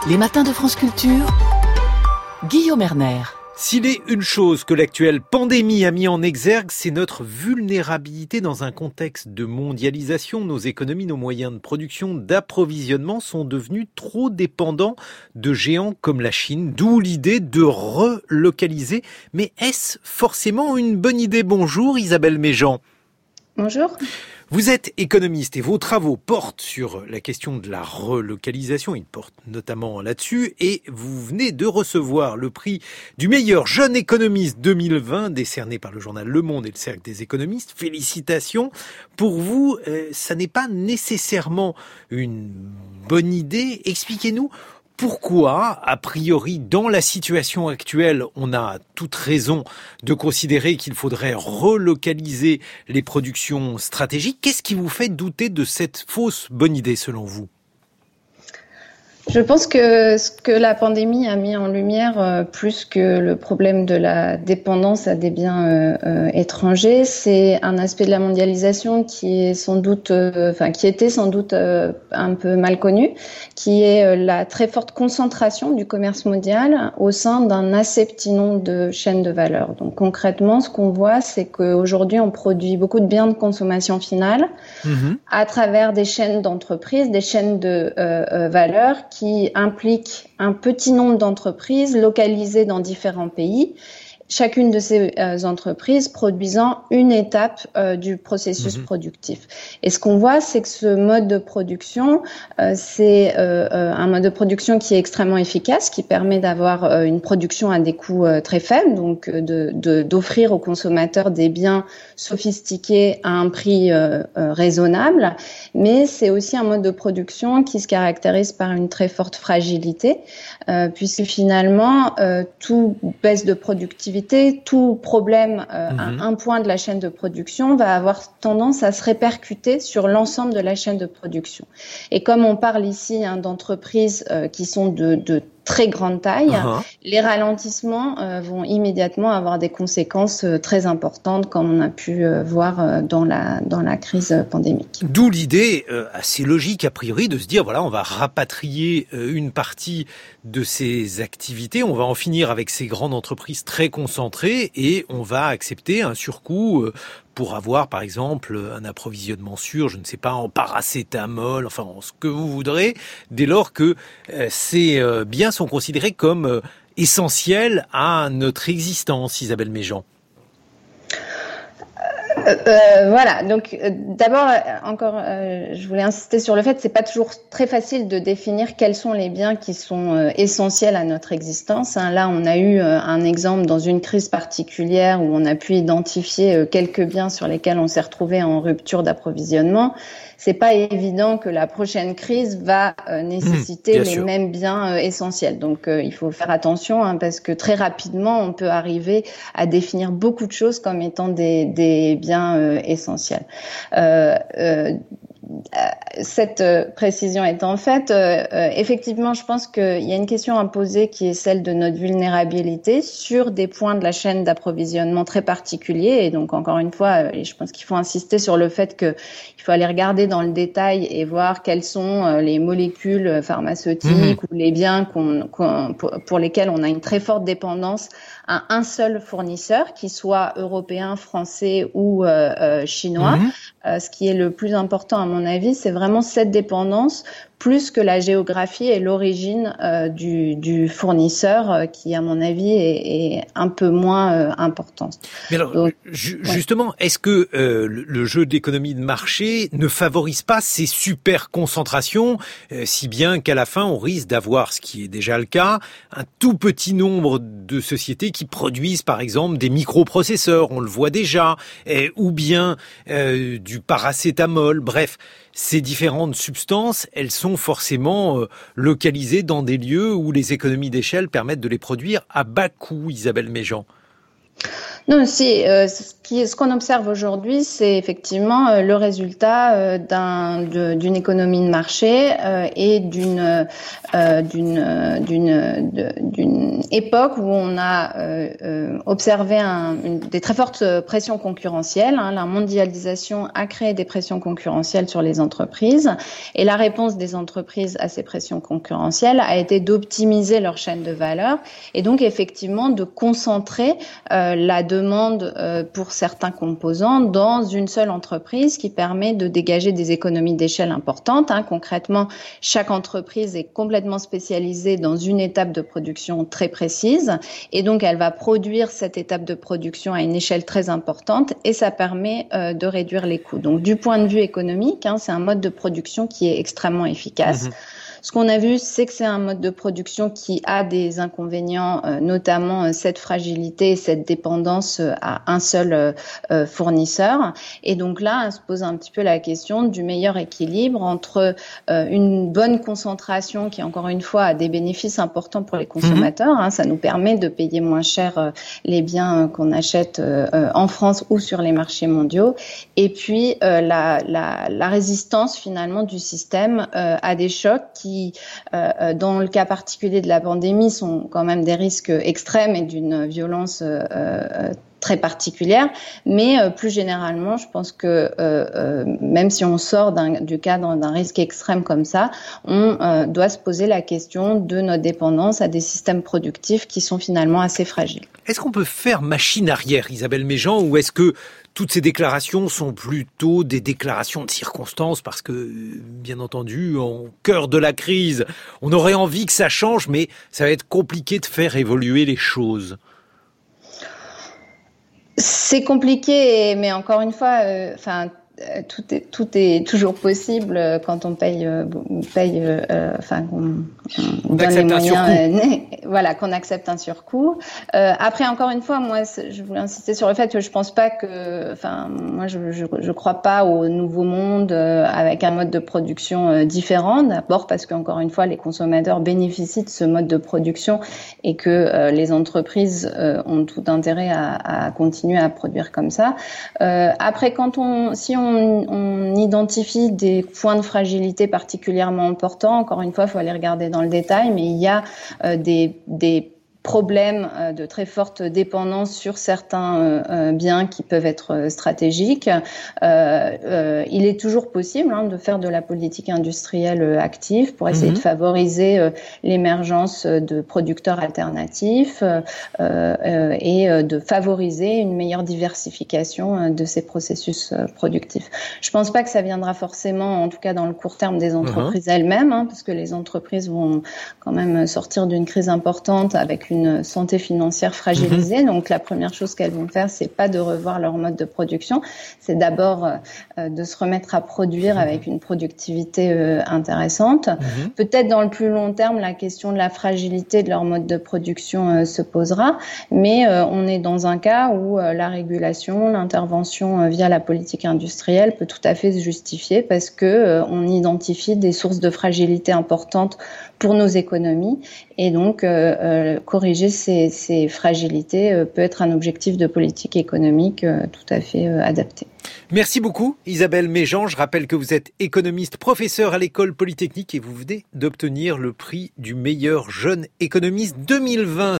Les matins de France Culture, Guillaume Erner. S'il est une chose que l'actuelle pandémie a mis en exergue, c'est notre vulnérabilité dans un contexte de mondialisation. Nos économies, nos moyens de production, d'approvisionnement sont devenus trop dépendants de géants comme la Chine, d'où l'idée de relocaliser. Mais est-ce forcément une bonne idée? Bonjour Isabelle Méjean. Bonjour. Vous êtes économiste et vos travaux portent sur la question de la relocalisation. Ils portent notamment là-dessus et vous venez de recevoir le prix du meilleur jeune économiste 2020 décerné par le journal Le Monde et le Cercle des économistes. Félicitations. Pour vous, ça n'est pas nécessairement une bonne idée. Expliquez-nous. Pourquoi, a priori, dans la situation actuelle, on a toute raison de considérer qu'il faudrait relocaliser les productions stratégiques? Qu'est-ce qui vous fait douter de cette fausse bonne idée, selon vous? Je pense que ce que la pandémie a mis en lumière, plus que le problème de la dépendance à des biens étrangers, c'est un aspect de la mondialisation qui est sans doute, qui était sans doute un peu mal connu, qui est la très forte concentration du commerce mondial au sein d'un assez petit nombre de chaînes de valeur. Donc concrètement, ce qu'on voit, c'est qu'aujourd'hui, on produit beaucoup de biens de consommation finale à travers des chaînes d'entreprises, des chaînes de valeur qui implique un petit nombre d'entreprises localisées dans différents pays, chacune de ces entreprises produisant une étape du processus productif. Et ce qu'on voit, c'est que ce mode de production, c'est un mode de production qui est extrêmement efficace, qui permet d'avoir une production à des coûts très faibles, donc d'offrir aux consommateurs des biens sophistiqués à un prix raisonnable, mais c'est aussi un mode de production qui se caractérise par une très forte fragilité, puisque finalement, tout baisse de productivité, tout problème à un point de la chaîne de production va avoir tendance à se répercuter sur l'ensemble de la chaîne de production. Et comme on parle ici d'entreprises qui sont de très grande taille, les ralentissements vont immédiatement avoir des conséquences très importantes, comme on a pu voir dans la crise pandémique. D'où l'idée assez logique a priori de se dire voilà, on va rapatrier une partie de ces activités, on va en finir avec ces grandes entreprises très concentrées et on va accepter un surcoût pour avoir, par exemple, un approvisionnement sûr, je ne sais pas, en paracétamol, enfin, en ce que vous voudrez, dès lors que ces biens sont considérés comme essentiels à notre existence, Isabelle Méjean. Voilà. Donc, d'abord, encore, je voulais insister sur le fait que c'est pas toujours très facile de définir quels sont les biens qui sont essentiels à notre existence. Là, on a eu un exemple dans une crise particulière où on a pu identifier quelques biens sur lesquels on s'est retrouvé en rupture d'approvisionnement. C'est pas évident que la prochaine crise va nécessiter les mêmes biens essentiels. Donc, il faut faire attention parce que très rapidement, on peut arriver à définir beaucoup de choses comme étant des biens essentiels. Cette précision étant faite, effectivement, je pense qu'il y a une question à poser qui est celle de notre vulnérabilité sur des points de la chaîne d'approvisionnement très particuliers. Et donc, encore une fois, je pense qu'il faut insister sur le fait qu'il faut aller regarder dans le détail et voir quelles sont les molécules pharmaceutiques ou les biens pour lesquels on a une très forte dépendance à un seul fournisseur, qu'il soit européen, français ou chinois. Ce qui est le plus important à mon avis, c'est vraiment cette dépendance plus que la géographie et l'origine du fournisseur qui, à mon avis, est un peu moins importante. Mais alors, donc, justement, est-ce que le jeu d'économie de marché ne favorise pas ces super concentrations, si bien qu'à la fin, on risque d'avoir, ce qui est déjà le cas, un tout petit nombre de sociétés qui produisent, par exemple, des microprocesseurs, on le voit déjà, ou bien du paracétamol, bref. Ces différentes substances, elles sont forcément localisées dans des lieux où les économies d'échelle permettent de les produire à bas coût, Isabelle Méjean. Non, ce qu'on observe aujourd'hui, c'est effectivement le résultat d'une économie de marché et d'une époque où on a observé des très fortes pressions concurrentielles. La mondialisation a créé des pressions concurrentielles sur les entreprises et la réponse des entreprises à ces pressions concurrentielles a été d'optimiser leur chaîne de valeur et donc effectivement de concentrer la demande pour certains composants dans une seule entreprise qui permet de dégager des économies d'échelle importantes. Concrètement, chaque entreprise est complètement spécialisée dans une étape de production très précise et donc elle va produire cette étape de production à une échelle très importante et ça permet de réduire les coûts. Donc du point de vue économique, c'est un mode de production qui est extrêmement efficace. Ce qu'on a vu, c'est que c'est un mode de production qui a des inconvénients, notamment cette fragilité, cette dépendance à un seul fournisseur. Et donc là, on se pose un petit peu la question du meilleur équilibre entre une bonne concentration qui, encore une fois, a des bénéfices importants pour les consommateurs. Ça nous permet de payer moins cher les biens qu'on achète en France ou sur les marchés mondiaux. Et puis, la résistance finalement du système à des chocs qui, dans le cas particulier de la pandémie, sont quand même des risques extrêmes et d'une violence très particulière, mais plus généralement, je pense que même si on sort du cadre d'un risque extrême comme ça, on doit se poser la question de notre dépendance à des systèmes productifs qui sont finalement assez fragiles. Est-ce qu'on peut faire machine arrière, Isabelle Méjean, ou est-ce que toutes ces déclarations sont plutôt des déclarations de circonstances parce que, bien entendu, au cœur de la crise, on aurait envie que ça change, mais ça va être compliqué de faire évoluer les choses? C'est compliqué, mais encore une fois, tout est toujours possible quand on paye, qu'on donne les moyens, voilà, qu'on accepte un surcoût. Après, encore une fois, moi, je voulais insister sur le fait que je pense pas que, moi, je crois pas au nouveau monde avec un mode de production différent. D'abord parce qu'encore une fois, les consommateurs bénéficient de ce mode de production et que les entreprises ont tout intérêt à continuer à produire comme ça. Après, si on identifie des points de fragilité particulièrement importants. Encore une fois, il faut aller regarder dans le détail, mais il y a des problèmes de très forte dépendance sur certains biens qui peuvent être stratégiques. Il est toujours possible de faire de la politique industrielle active pour essayer de favoriser l'émergence de producteurs alternatifs et de favoriser une meilleure diversification de ces processus productifs. Je pense pas que ça viendra forcément, en tout cas dans le court terme, des entreprises elles-mêmes, parce que les entreprises vont quand même sortir d'une crise importante avec une santé financière fragilisée. Donc la première chose qu'elles vont faire, c'est pas de revoir leur mode de production, c'est d'abord de se remettre à produire avec une productivité intéressante. Peut-être dans le plus long terme, la question de la fragilité de leur mode de production se posera, mais on est dans un cas où la régulation, l'intervention via la politique industrielle peut tout à fait se justifier parce que on identifie des sources de fragilité importantes pour nos économies et donc corriger ces fragilités peut être un objectif de politique économique tout à fait adapté. Merci beaucoup Isabelle Méjean. Je rappelle que vous êtes économiste, professeur à l'École Polytechnique et vous venez d'obtenir le prix du meilleur jeune économiste 2020.